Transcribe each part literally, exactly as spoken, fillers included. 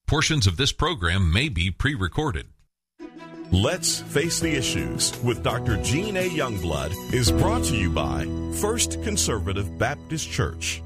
Portions of this program may be pre-recorded. Let's Face the Issues with Doctor Gene A. Youngblood is brought to you by First Conservative Baptist Church.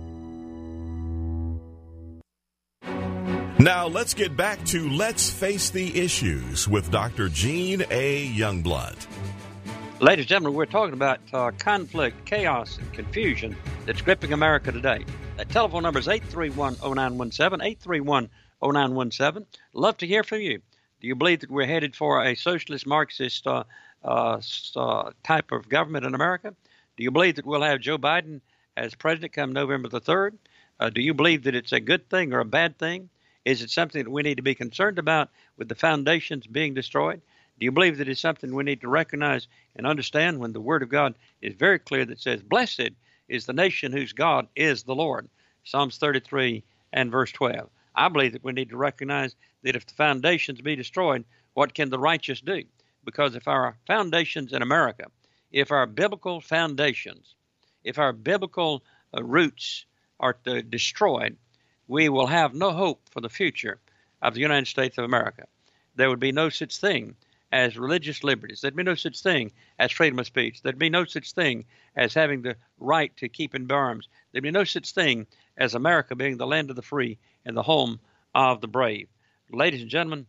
Now let's get back to Let's Face the Issues with Doctor Gene A. Youngblood. Ladies and gentlemen, we're talking about uh, conflict, chaos, and confusion that's gripping America today. That telephone number is eight three one, oh nine one seven, eight three one, oh nine one seven. Love to hear from you. Do you believe that we're headed for a socialist, Marxist uh, uh, uh, type of government in America? Do you believe that we'll have Joe Biden as president come November the third? Uh, do you believe that it's a good thing or a bad thing? Is it something that we need to be concerned about with the foundations being destroyed? Do you believe that it's something we need to recognize and understand when the Word of God is very clear that says, blessed is the nation whose God is the Lord? Psalms thirty-three and verse twelve. I believe that we need to recognize that if the foundations be destroyed, what can the righteous do? Because if our foundations in America, if our biblical foundations, if our biblical uh, roots are uh, destroyed, we will have no hope for the future of the United States of America. There would be no such thing as religious liberties. There'd be no such thing as freedom of speech. There'd be no such thing as having the right to keep and bear arms. There'd be no such thing as America being the land of the free and the home of the brave. Ladies and gentlemen,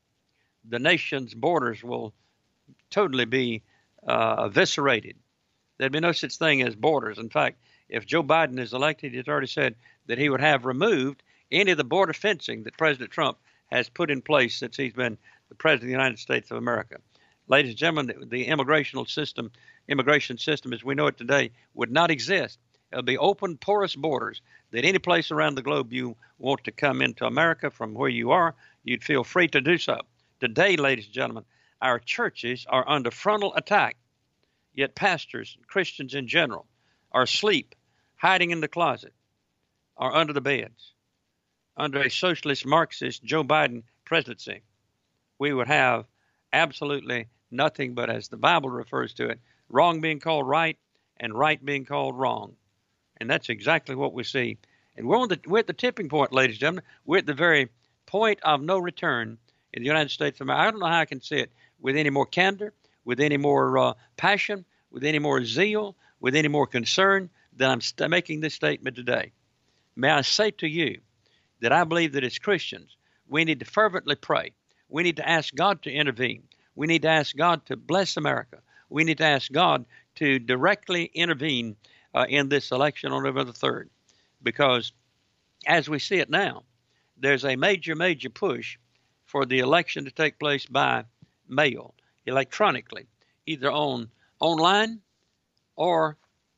the nation's borders will totally be uh, eviscerated. There'd be no such thing as borders. In fact, if Joe Biden is elected, he's already said that he would have removed any of the border fencing that President Trump has put in place since he's been the President of the United States of America. Ladies and gentlemen, the, the immigration system, immigration system as we know it today would not exist. It'll be open, porous borders that any place around the globe you want to come into America from where you are, you'd feel free to do so. Today, ladies and gentlemen, our churches are under frontal attack, yet pastors, Christians in general, are asleep, hiding in the closet, or under the beds. Under a socialist, Marxist Joe Biden presidency, we would have absolutely nothing but, as the Bible refers to it, wrong being called right and right being called wrong. And that's exactly what we see. And we're, on the, we're at the tipping point, ladies and gentlemen. We're at the very point of no return in the United States of America. I don't know how I can say it with any more candor, with any more uh, passion, with any more zeal, with any more concern than I'm st- making this statement today. May I say to you that I believe that as Christians, we need to fervently pray. We need to ask God to intervene. We need to ask God to bless America. We need to ask God to directly intervene uh, in this election on November the third. Because as we see it now, there's a major, major push for the election to take place by mail, electronically, either on online or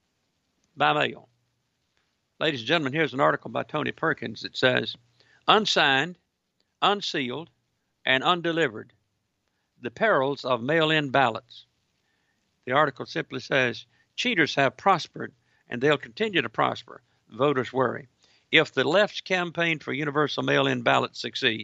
by mail. Ladies and gentlemen, here's an article by Tony Perkins that says, unsigned, unsealed, and undelivered, the perils of mail-in ballots. The article simply says, cheaters have prospered, and they'll continue to prosper, voters worry. If the left's campaign for universal mail-in ballots succeed,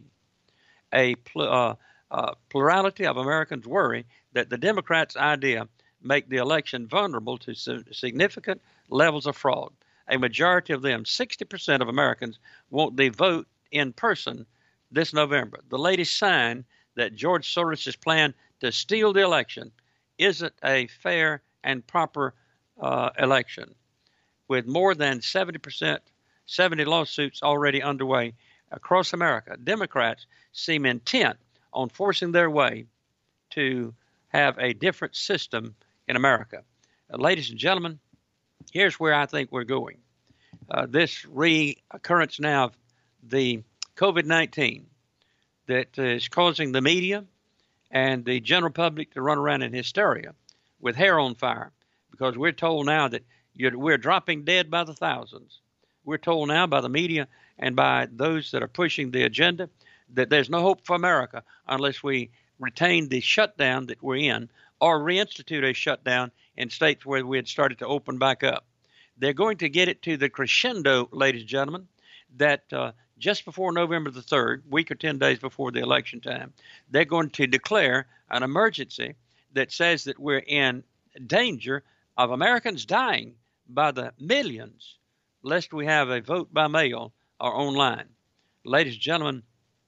a pl- uh, uh, plurality of Americans worry that the Democrats' idea make the election vulnerable to significant levels of fraud. A majority of them, sixty percent of Americans, want the vote in person this November. The latest sign that George Soros' plan to steal the election isn't a fair and proper uh, election. With more than seventy percent, seventy lawsuits already underway across America, Democrats seem intent on forcing their way to have a different system in America. Uh, ladies and gentlemen, here's where I think we're going. Uh, this reoccurrence now of the COVID nineteen that is causing the media and the general public to run around in hysteria with hair on fire, because we're told now that you're, we're dropping dead by the thousands. We're told now by the media and by those that are pushing the agenda that there's no hope for America unless we retain the shutdown that we're in or reinstitute a shutdown in states where we had started to open back up. They're going to get it to the crescendo, ladies and gentlemen, that uh, just before November the third, week or ten days before the election time, they're going to declare an emergency that says that we're in danger of Americans dying by the millions, lest we have a vote by mail or online. Ladies and gentlemen,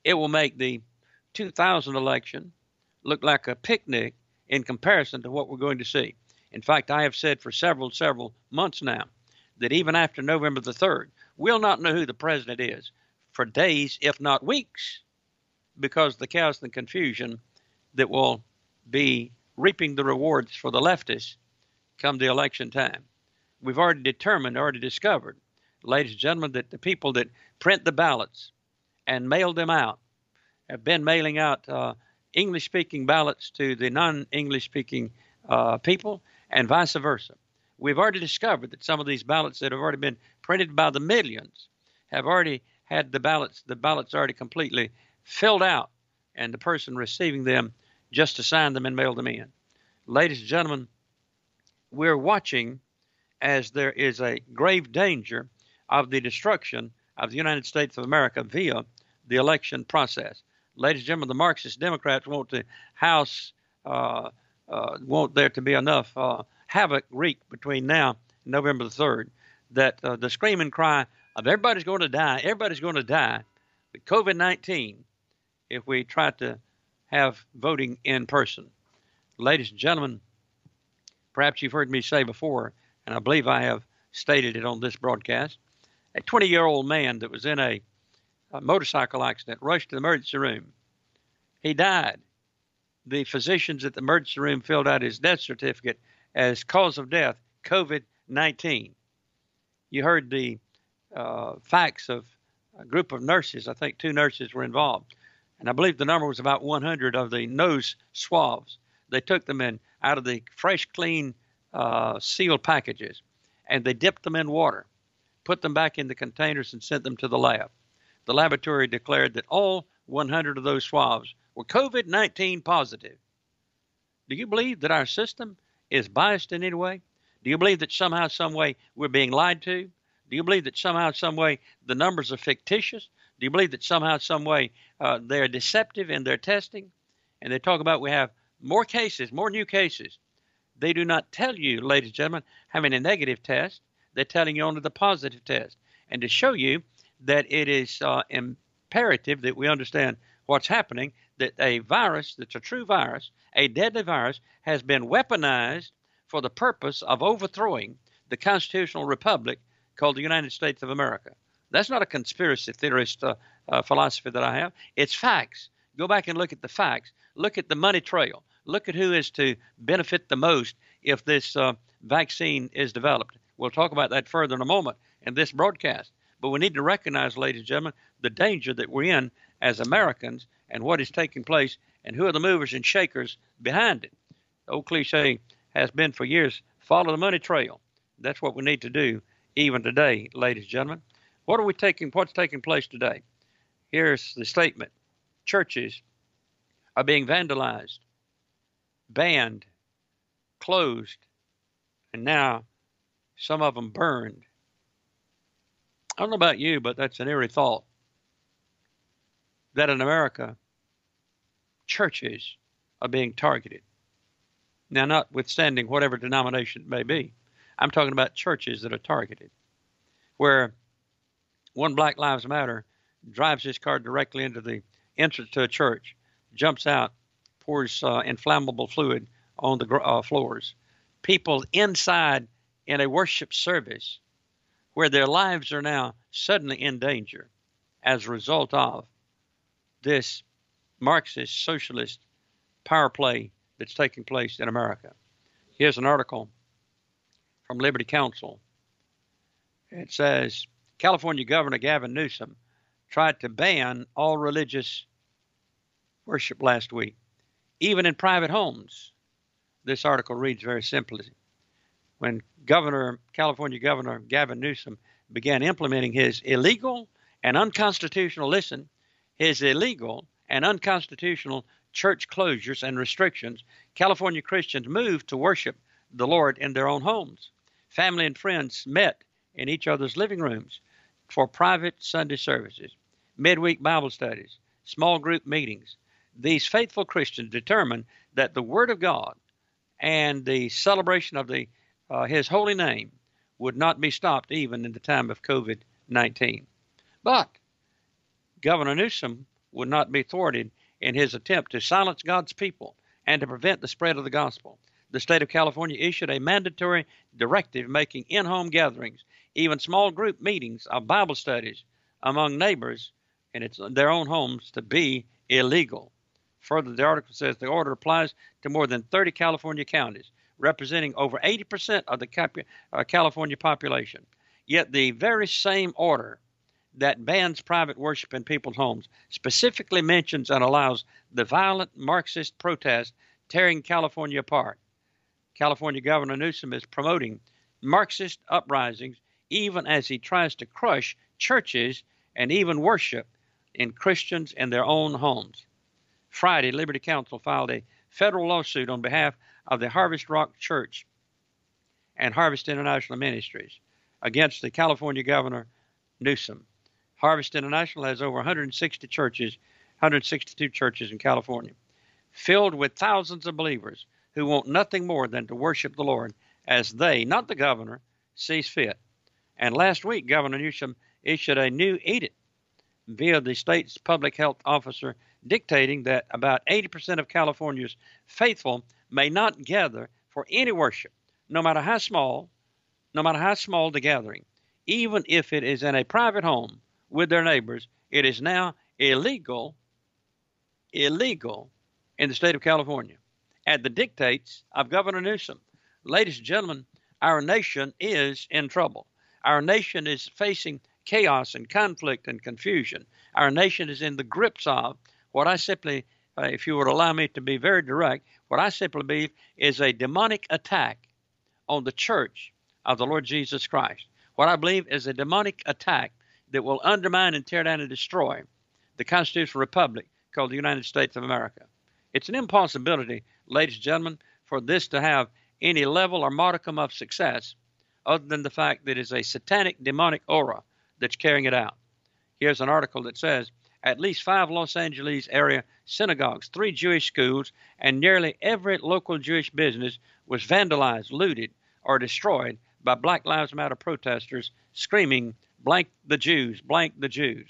it will make the two thousand election look like a picnic in comparison to what we're going to see. In fact, I have said for several, several months now that even after November the third, we'll not know who the president is for days, if not weeks, because of the chaos and confusion that will be reaping the rewards for the leftists come the election time. We've already determined, already discovered, ladies and gentlemen, that the people that print the ballots and mail them out have been mailing out uh, English-speaking ballots to the non-English-speaking uh, people and vice versa. We've already discovered that some of these ballots that have already been printed by the millions have already had the ballots, the ballots already completely filled out, and the person receiving them just to sign them and mail them in. Ladies and gentlemen, we're watching as there is a grave danger of the destruction of the United States of America via the election process. Ladies and gentlemen, the Marxist Democrats want the House, uh, uh, want there to be enough uh, havoc wreaked between now and November the third that uh, the scream and cry of everybody's going to die, everybody's going to die with COVID nineteen if we try to have voting in person. Ladies and gentlemen, perhaps you've heard me say before, and I believe I have stated it on this broadcast, a twenty-year-old man that was in a, a motorcycle accident rushed to the emergency room. He died. The physicians at the emergency room filled out his death certificate as cause of death, COVID nineteen. You heard the uh, facts of a group of nurses. I think two nurses were involved. And I believe the number was about one hundred of the nose swabs. They took them in out of the fresh, clean, uh, sealed packages, and they dipped them in water, put them back in the containers, and sent them to the lab. The laboratory declared that all one hundred of those swabs were COVID nineteen positive. Do you believe that our system is biased in any way? Do you believe that somehow, some way, we're being lied to? Do you believe that somehow, some way, the numbers are fictitious? Do you believe that somehow, some way, uh, they're deceptive in their testing? And they talk about we have more cases, more new cases. They do not tell you, ladies and gentlemen, having a negative test. They're telling you only the positive test. And to show you that it is uh, imperative that we understand what's happening, that a virus that's a true virus, a deadly virus, has been weaponized for the purpose of overthrowing the constitutional republic called the United States of America. That's not a conspiracy theorist uh, uh, philosophy that I have. It's facts. Go back and look at the facts. Look at the money trail. Look at who is to benefit the most if this uh, vaccine is developed. We'll talk about that further in a moment in this broadcast. But we need to recognize, ladies and gentlemen, the danger that we're in as Americans and what is taking place and who are the movers and shakers behind it. The old cliche has been for years, follow the money trail. That's what we need to do even today, ladies and gentlemen. What are we taking? What's taking place today? Here's the statement. Churches are being vandalized, banned, closed, and now some of them burned. I don't know about you, but that's an eerie thought that in America, churches are being targeted. Now, notwithstanding whatever denomination it may be, I'm talking about churches that are targeted, where one Black Lives Matter drives his car directly into the entrance to a church, jumps out, pours uh, inflammable fluid on the uh, floors. People inside in a worship service where their lives are now suddenly in danger as a result of this Marxist socialist power play that's taking place in America. Here's an article from Liberty Counsel. It says, California Governor Gavin Newsom tried to ban all religious worship last week, even in private homes. This article reads very simply. When Governor, California Governor Gavin Newsom began implementing his illegal and unconstitutional, listen, his illegal and unconstitutional church closures and restrictions, California Christians moved to worship the Lord in their own homes. Family and friends met in each other's living rooms for private Sunday services, midweek Bible studies, small group meetings. These faithful Christians determined that the Word of God and the celebration of the uh, His holy name would not be stopped even in the time of COVID nineteen. But Governor Newsom would not be thwarted in his attempt to silence God's people and to prevent the spread of the gospel. The state of California issued a mandatory directive making in-home gatherings, even small group meetings of Bible studies among neighbors in its, their own homes, to be illegal. Further, the article says the order applies to more than thirty California counties, representing over eighty percent of the Cap- uh, California population. Yet the very same order that bans private worship in people's homes specifically mentions and allows the violent Marxist protest tearing California apart. California Governor Newsom is promoting Marxist uprisings even as he tries to crush churches and even worship in Christians in their own homes. Friday, Liberty Counsel filed a federal lawsuit on behalf of the Harvest Rock Church and Harvest International Ministries against the California Governor Newsom. Harvest International has over one hundred sixty churches, one hundred sixty-two churches in California, filled with thousands of believers who want nothing more than to worship the Lord as they, not the governor, sees fit. And last week, Governor Newsom issued a new edict via the state's public health officer dictating that about eighty percent of California's faithful may not gather for any worship, no matter how small, no matter how small the gathering. Even if it is in a private home with their neighbors, it is now illegal, illegal in the state of California at the dictates of Governor Newsom. Ladies and gentlemen, our nation is in trouble. Our nation is facing chaos and conflict and confusion. Our nation is in the grips of what I simply, uh, if you would allow me to be very direct, what I simply believe is a demonic attack on the church of the Lord Jesus Christ. What I believe is a demonic attack that will undermine and tear down and destroy the constitutional republic called the United States of America. It's an impossibility, ladies and gentlemen, for this to have any level or modicum of success other than the fact that it is a satanic demonic aura that's carrying it out. Here's an article that says at least five Los Angeles area synagogues, three Jewish schools, and nearly every local Jewish business was vandalized, looted, or destroyed by Black Lives Matter protesters screaming, "Blank the Jews, blank the Jews."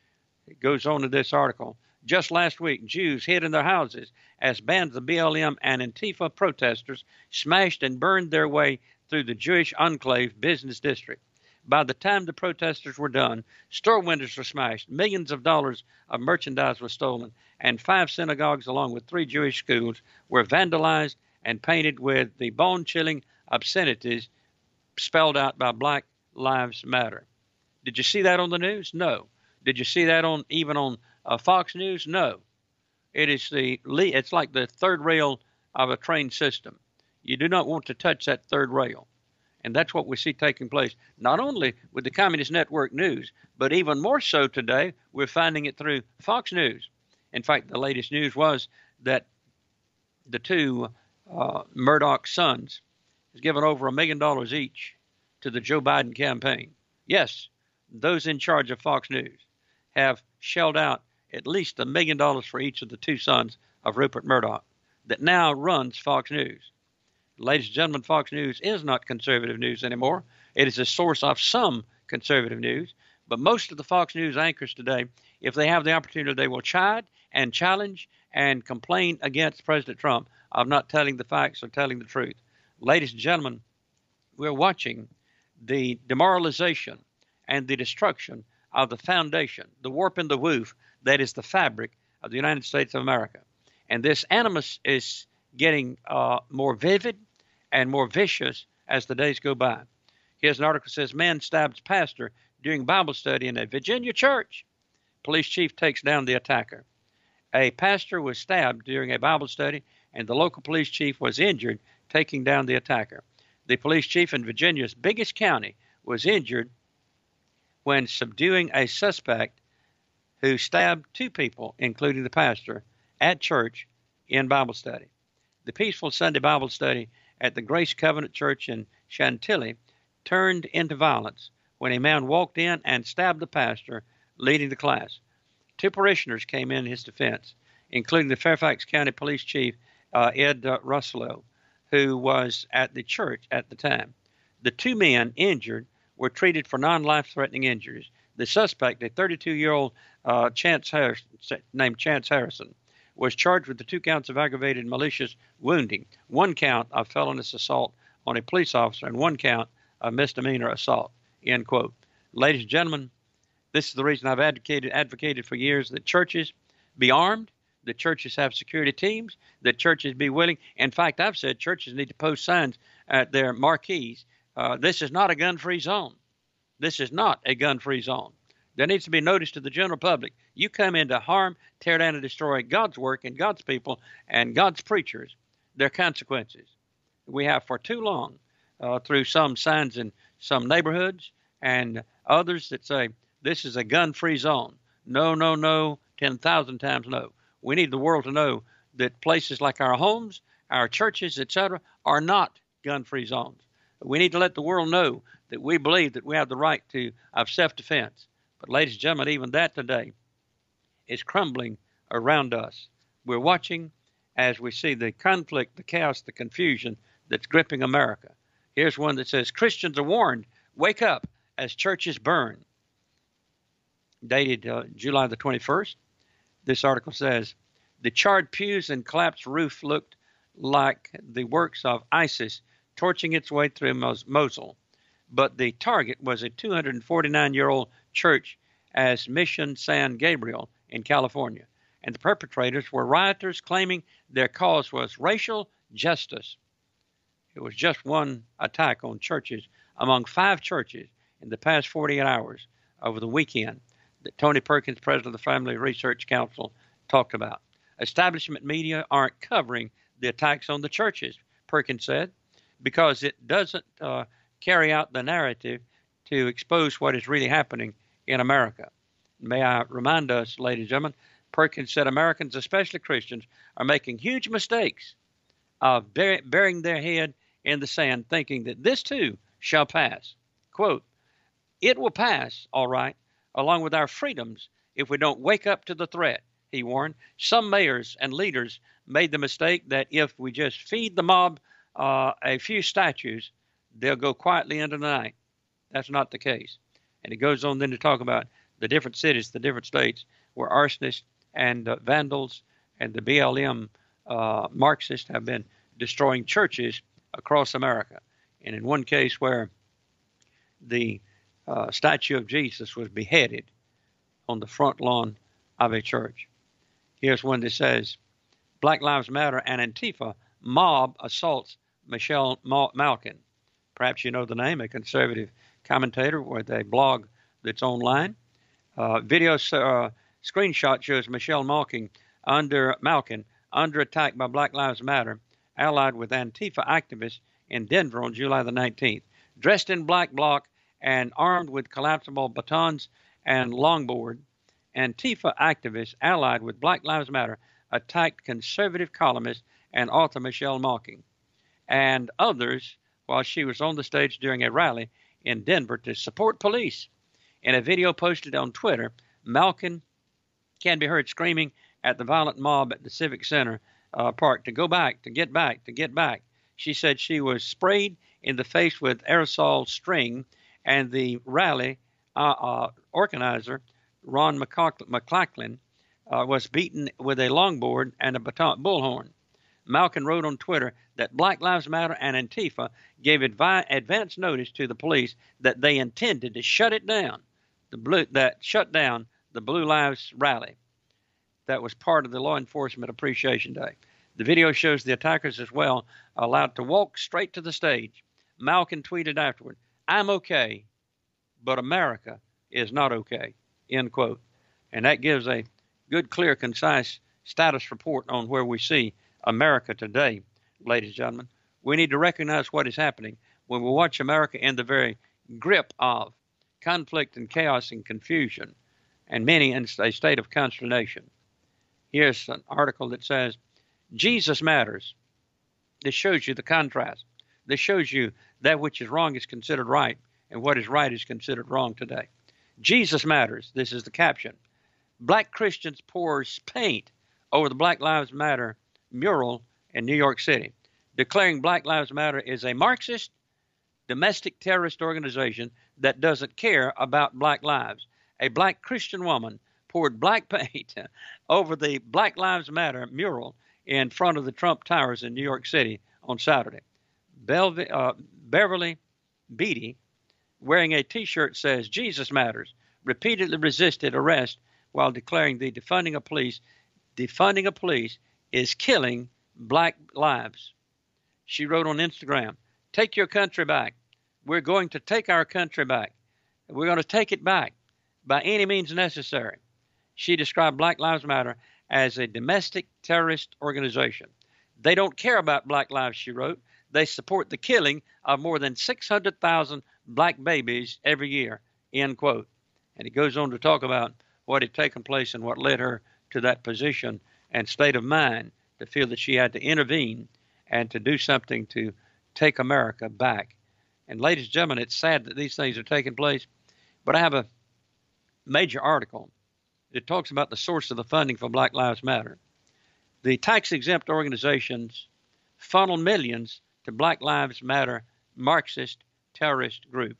It goes on to this article. Just last week, Jews hid in their houses as bands of B L M and Antifa protesters smashed and burned their way through the Jewish enclave business district. By the time the protesters were done, store windows were smashed, millions of dollars of merchandise was stolen, and five synagogues along with three Jewish schools were vandalized and painted with the bone-chilling obscenities spelled out by Black Lives Matter. Did you see that on the news? No. Did you see that on even on uh, Fox News? No. It is the it's like the third rail of a train system. You do not want to touch that third rail. And that's what we see taking place, not only with the Communist Network News, but even more so today, we're finding it through Fox News. In fact, the latest news was that the two uh, Murdoch sons has given over a million dollars each to the Joe Biden campaign. Yes, those in charge of Fox News have shelled out at least a million dollars for each of the two sons of Rupert Murdoch that now runs Fox News. Ladies and gentlemen, Fox News is not conservative news anymore. It is a source of some conservative news, but most of the Fox News anchors today, if they have the opportunity, they will chide and challenge and complain against President Trump of not telling the facts or telling the truth. Ladies and gentlemen, we're watching the demoralization and the destruction of the foundation, the warp and the woof that is the fabric of the United States of America. And this animus is getting uh, more vivid and more vicious as the days go by. Here's an article that says, man stabs pastor during Bible study in a Virginia church. Police chief takes down the attacker. A pastor was stabbed during a Bible study, and the local police chief was injured, taking down the attacker. The police chief in Virginia's biggest county was injured when subduing a suspect who stabbed two people, including the pastor, at church in Bible study. The peaceful Sunday Bible study at the Grace Covenant Church in Chantilly turned into violence when a man walked in and stabbed the pastor leading the class. Two parishioners came in his defense, including the Fairfax County Police Chief, uh, Ed uh, Russello, who was at the church at the time. The two men injured were treated for non-life-threatening injuries. The suspect, a thirty-two-year-old uh, Chance Harrison, named Chance Harrison, was charged with the two counts of aggravated malicious wounding, one count of felonious assault on a police officer, and one count of misdemeanor assault, end quote. Ladies and gentlemen, this is the reason I've advocated, advocated for years that churches be armed, that churches have security teams, that churches be willing. In fact, I've said churches need to post signs at their marquees. Uh, this is not a gun-free zone. This is not a gun-free zone. There needs to be notice to the general public. You come in to harm, tear down, and destroy God's work and God's people and God's preachers. There are consequences. We have for too long, uh, through some signs in some neighborhoods and others that say, this is a gun-free zone. No, no, no, ten thousand times no. We need the world to know that places like our homes, our churches, et cetera, are not gun-free zones. We need to let the world know that we believe that we have the right to of self-defense. But ladies and gentlemen, even that today is crumbling around us. We're watching as we see the conflict, the chaos, the confusion that's gripping America. Here's one that says, Christians are warned, wake up as churches burn. Dated uh, July the twenty-first. This article says, the charred pews and collapsed roof looked like the works of ISIS torching its way through Mosul. But the target was a two hundred forty-nine-year-old church as Mission San Gabriel in California. And the perpetrators were rioters claiming their cause was racial justice. It was just one attack on churches among five churches in the past forty-eight hours over the weekend that Tony Perkins, president of the Family Research Council, talked about. Establishment media aren't covering the attacks on the churches, Perkins said, because it doesn't uh, carry out the narrative to expose what is really happening in America. May I remind us, ladies and gentlemen, Perkins said Americans, especially Christians, are making huge mistakes of bur- burying their head in the sand, thinking that this too shall pass. Quote, it will pass, all right, along with our freedoms, if we don't wake up to the threat, he warned. Some mayors and leaders made the mistake that if we just feed the mob uh, a few statues, they'll go quietly into the night. That's not the case. And he goes on then to talk about the different cities, the different states where arsonists and uh, vandals and the B L M uh, Marxists have been destroying churches across America. And in one case where the uh, statue of Jesus was beheaded on the front lawn of a church. Here's one that says, Black Lives Matter and Antifa mob assaults Michelle Malkin. Perhaps you know the name, a conservative commentator with a blog that's online. Uh, video uh, screenshot shows Michelle Malkin under Malkin under attack by Black Lives Matter, allied with Antifa activists in Denver on July the nineteenth. Dressed in black bloc and armed with collapsible batons and longboard, Antifa activists allied with Black Lives Matter attacked conservative columnist and author Michelle Malkin and others while she was on the stage during a rally in Denver to support police. In a video posted on Twitter, Malkin can be heard screaming at the violent mob at the Civic Center uh, Park to go back, to get back, to get back. She said she was sprayed in the face with aerosol string, and the rally uh, uh, organizer, Ron McLachlan, uh, was beaten with a longboard and a baton, bullhorn. Malkin wrote on Twitter that Black Lives Matter and Antifa gave advi- advance notice to the police that they intended to shut it down, the blue, that shut down the Blue Lives rally. That was part of the Law Enforcement Appreciation Day. The video shows the attackers as well allowed to walk straight to the stage. Malkin tweeted afterward, I'm okay, but America is not okay, end quote. And that gives a good, clear, concise status report on where we see America today, ladies and gentlemen. We need to recognize what is happening when we watch America in the very grip of conflict and chaos and confusion, and many in a state of consternation. Here's an article that says, Jesus matters. This shows you the contrast. This shows you that which is wrong is considered right, and what is right is considered wrong today. Jesus matters. This is the caption. Black Christians pours paint over the Black Lives Matter mural in New York City, declaring Black Lives Matter is a Marxist, domestic terrorist organization that doesn't care about black lives. A black Christian woman poured black paint over the Black Lives Matter mural in front of the Trump Towers in New York City on Saturday. Belv- uh, Beverly Beatty, wearing a T-shirt says Jesus Matters, repeatedly resisted arrest while declaring the defunding of police, defunding of police is killing black lives. She wrote on Instagram, "Take your country back. We're going to take our country back. We're going to take it back by any means necessary." She described Black Lives Matter as a domestic terrorist organization. They don't care about black lives, she wrote. They support the killing of more than six hundred thousand black babies every year, end quote. And he goes on to talk about what had taken place and what led her to that position and state of mind to feel that she had to intervene and to do something to take America back. And ladies and gentlemen, it's sad that these things are taking place, but I have a major article that talks about the source of the funding for Black Lives Matter. The tax-exempt organizations funnel millions to Black Lives Matter Marxist terrorist group.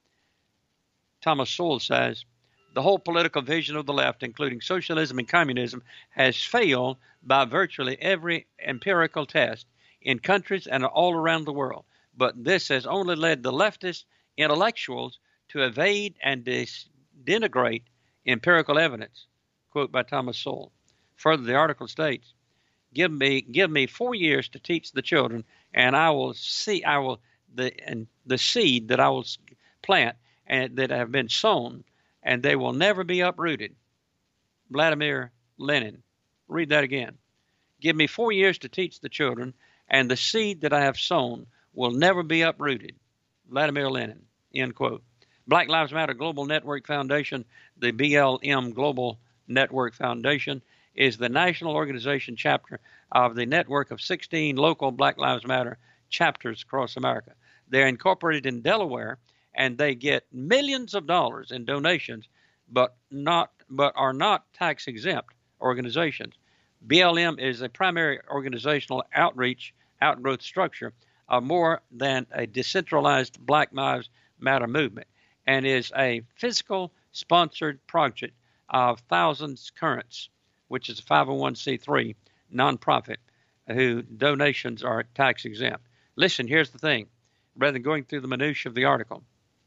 Thomas Sowell says, the whole political vision of the left, including socialism and communism, has failed by virtually every empirical test in countries and all around the world. But this has only led the leftist intellectuals to evade and dis- denigrate empirical evidence. Quote by Thomas Sowell. Further, the article states, Give me, give me four years to teach the children, and I will see, I will the and the seed that I will plant and that have been sown, and they will never be uprooted. Vladimir Lenin. Read that again. Give me four years to teach the children, and the seed that I have sown will never be uprooted. Vladimir Lenin. End quote. Black Lives Matter Global Network Foundation, the B L M Global Network Foundation, is the national organization chapter of the network of sixteen local Black Lives Matter chapters across America. They're incorporated in Delaware, and they get millions of dollars in donations, but not but are not tax-exempt organizations. B L M is a primary organizational outreach outgrowth structure of more than a decentralized Black Lives Matter movement, and is a physical sponsored project of Thousands Currents, which is a five oh one c three nonprofit whose donations are tax exempt. Listen, here's the thing. Rather than going through the minutiae of the article,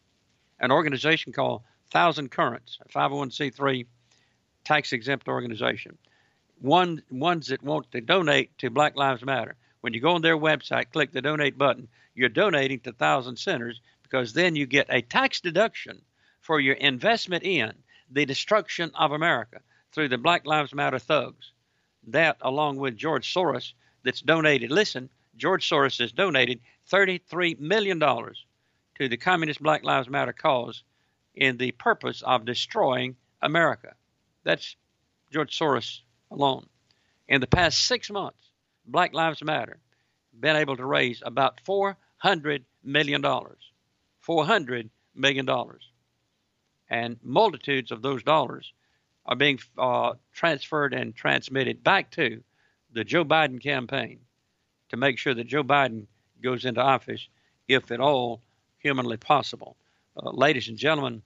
an organization called Thousand Currents, a five oh one c three tax exempt organization, one ones that want to donate to Black Lives Matter. When you go on their website, click the donate button, you're donating to Thousand Centers, because then you get a tax deduction for your investment in the destruction of America through the Black Lives Matter thugs. That, along with George Soros, that's donated, listen, George Soros has donated thirty-three million dollars to the Communist Black Lives Matter cause in the purpose of destroying America. That's George Soros alone. In the past six months, Black Lives Matter been able to raise about four hundred million dollars. four hundred million dollars. And multitudes of those dollars are being uh, transferred and transmitted back to the Joe Biden campaign to make sure that Joe Biden goes into office, if at all humanly possible. Uh, ladies and gentlemen,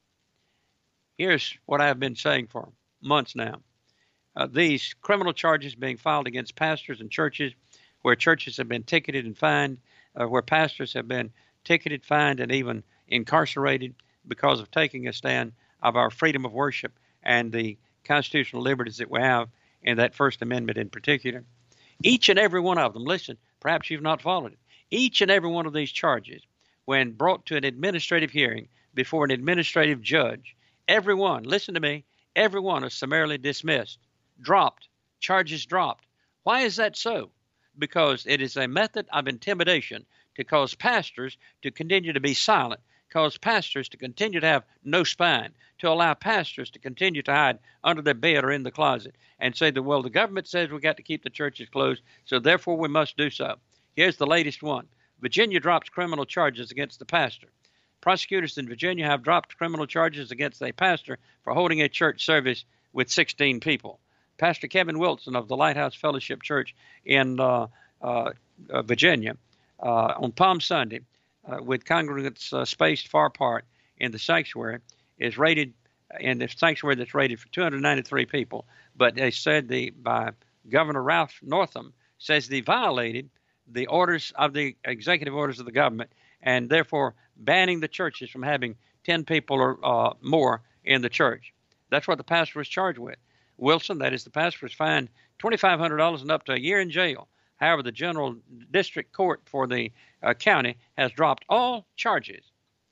here's what I've been saying for months now. Uh, these criminal charges being filed against pastors and churches, where churches have been ticketed and fined, uh, where pastors have been ticketed, fined, and even incarcerated because of taking a stand of our freedom of worship and the constitutional liberties that we have in that First Amendment in particular. Each and every one of them, listen, perhaps you've not followed it, each and every one of these charges, when brought to an administrative hearing before an administrative judge, every one, listen to me, every one is summarily dismissed, dropped, charges dropped. Why is that so? Because it is a method of intimidation to cause pastors to continue to be silent, cause pastors to continue to have no spine, to allow pastors to continue to hide under their bed or in the closet and say that, well, the government says we've got to keep the churches closed, so therefore we must do so. Here's the latest one. Virginia drops criminal charges against the pastor. Prosecutors in Virginia have dropped criminal charges against a pastor for holding a church service with sixteen people. Pastor Kevin Wilson of the Lighthouse Fellowship Church in uh, uh, uh, Virginia uh, on Palm Sunday, uh, with congregants uh, spaced far apart in the sanctuary, is raided in this sanctuary that's rated for two hundred ninety-three people. But they said the by Governor Ralph Northam says they violated the orders of the executive orders of the government, and therefore banning the churches from having ten people or uh, more in the church. That's what the pastor was charged with. Wilson, that is the pastor, was fined twenty-five hundred dollars and up to a year in jail. However, the general district court for the uh, county has dropped all charges.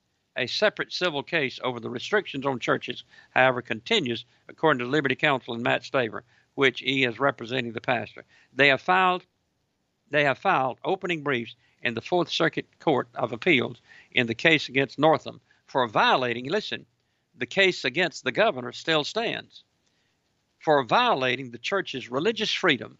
A separate civil case over the restrictions on churches, however, continues, according to Liberty Counsel and Matt Staver, which he is representing the pastor. They have filed, they have filed opening briefs in the Fourth Circuit Court of Appeals in the case against Northam for violating, listen, the case against the governor still stands, for violating the church's religious freedom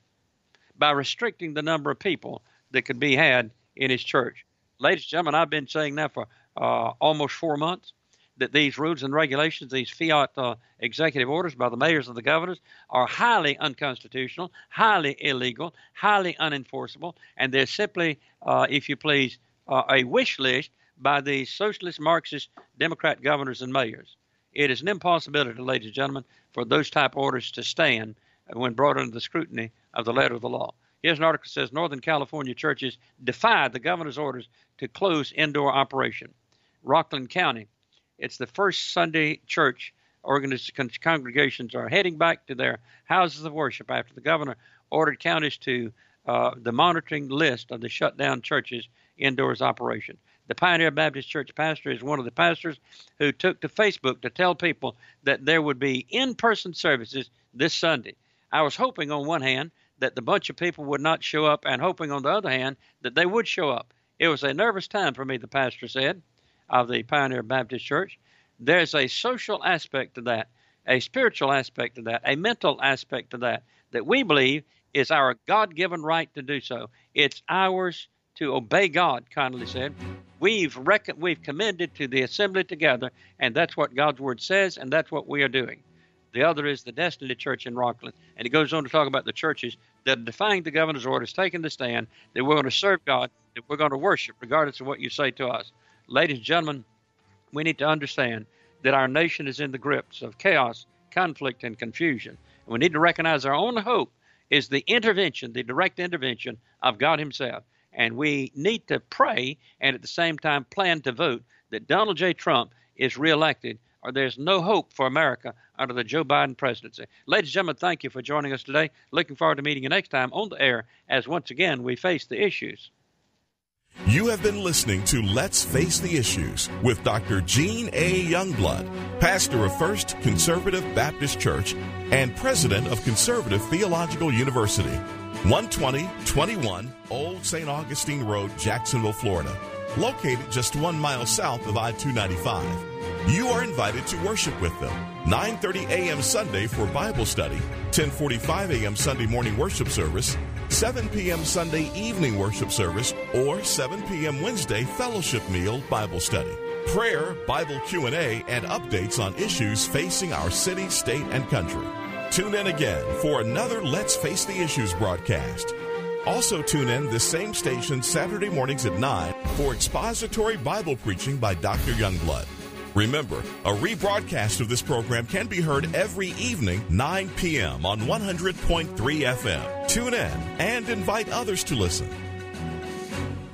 by restricting the number of people that could be had in his church. Ladies and gentlemen, I've been saying now for uh, almost four months that these rules and regulations, these fiat uh, executive orders by the mayors and the governors are highly unconstitutional, highly illegal, highly unenforceable, and they're simply, uh, if you please, uh, a wish list by the socialist, Marxist, Democrat governors and mayors. It is an impossibility, ladies and gentlemen, for those type orders to stand when brought under the scrutiny of the letter of the law. Here's an article that says Northern California churches defied the governor's orders to close indoor operation. Rockland County, it's the first Sunday church organiz- congregations are heading back to their houses of worship after the governor ordered counties to uh, the monitoring list of the shut down churches' indoors operation. The Pioneer Baptist Church pastor is one of the pastors who took to Facebook to tell people that there would be in-person services this Sunday. I was hoping on one hand that the bunch of people would not show up, and hoping on the other hand that they would show up. It was a nervous time for me, the pastor said, of the Pioneer Baptist Church. There's a social aspect to that, a spiritual aspect to that, a mental aspect to that, that we believe is our God-given right to do so. It's ours to obey God, Connolly said. We've rec- we've commended to the assembly together, and that's what God's word says, and that's what we are doing. The other is the Destiny Church in Rockland. And he goes on to talk about the churches that are defying the governor's orders, taking the stand, that we're going to serve God, that we're going to worship, regardless of what you say to us. Ladies and gentlemen, we need to understand that our nation is in the grips of chaos, conflict, and confusion. And we need to recognize our only hope is the intervention, the direct intervention of God himself. And we need to pray and at the same time plan to vote that Donald J. Trump is reelected, or there's no hope for America under the Joe Biden presidency. Ladies and gentlemen, thank you for joining us today. Looking forward to meeting you next time on the air as once again we face the issues. You have been listening to Let's Face the Issues with Doctor Gene A. Youngblood, pastor of First Conservative Baptist Church and president of Conservative Theological University, one twenty twenty-one Old Saint Augustine Road, Jacksonville, Florida, located just one mile south of I two ninety-five. You are invited to worship with them, nine thirty a.m. Sunday for Bible study, ten forty-five a.m. Sunday morning worship service, seven p.m. Sunday evening worship service, or seven p.m. Wednesday fellowship meal Bible study. Prayer, Bible Q and A, and updates on issues facing our city, state, and country. Tune in again for another Let's Face the Issues broadcast. Also tune in this same station Saturday mornings at nine for expository Bible preaching by Doctor Youngblood. Remember, a rebroadcast of this program can be heard every evening, nine p.m. on one hundred point three F M. Tune in and invite others to listen.